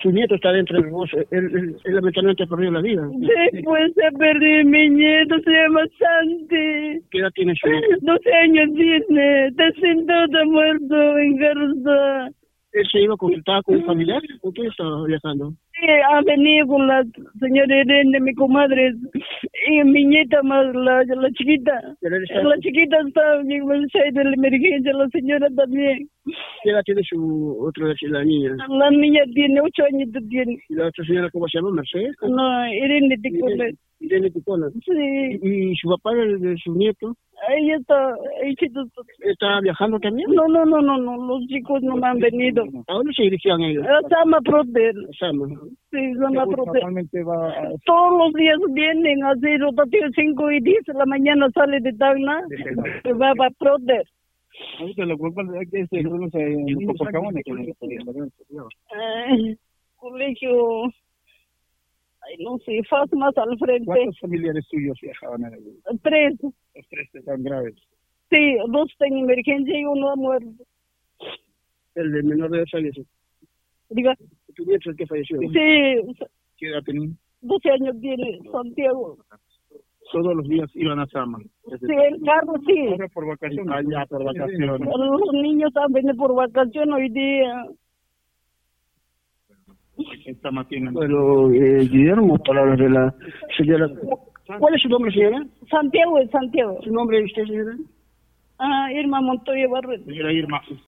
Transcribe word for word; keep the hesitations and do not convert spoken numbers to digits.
su nieto está dentro de vos, él, él, él lamentablemente perdió la vida. Después se perdió mi nieto, se llama Santi. ¿Qué edad tiene su nieto? doce años tiene, está sentado muerto en Garza. ¿Él se iba a consultar con un familiar? ¿Con quién estaba viajando? Sí, ha venido con la señora Irene, mi comadre, y mi nieta más, la, la chiquita. La chiquita está en el site de la emergencia, la señora también. ¿Qué edad tiene su otra la niña? La niña tiene ocho años, tiene. ¿Y la otra señora cómo se llama? ¿Mercedes? No, Irene Ticona. Irene Ticona. Sí. ¿Y su papá, el de su nieto? Ella está, ella ¿Está viajando también? No, no, no, no, no, los chicos no me han venido. ¿A dónde se dirigían ellos? A Sama Proter. Sama. Sí, Sama Proter. Va... Todos los días vienen a hacer rotación cinco y diez de la mañana, sale de Tacna, va a Proter. Ahorita lo culpa es que se conoce en Copacabana. Colegio... Ay, no sé, faz más al frente. ¿Cuántos familiares tuyos viajaban ahí? Tres. Los tres están graves. Sí, dos están en emergencia y uno ha muerto. El de menor de edad falleció. Diga. ¿Tu nieto es el que falleció? Sí. ¿Qué edad tenía? doce años tiene, Santiago. Todos los días iban a Sama. Sí, el carro sí. Ahora por vacaciones. Ah, ya, por vacaciones. Los niños también por vacaciones hoy día. Esta máquina. Bueno, eh, Guillermo, palabras de la señora. ¿Cuál es su nombre, señora? Santiago es Santiago. ¿Su nombre de usted, señora? Ah, Irma Montoya Barret. Señora Irma.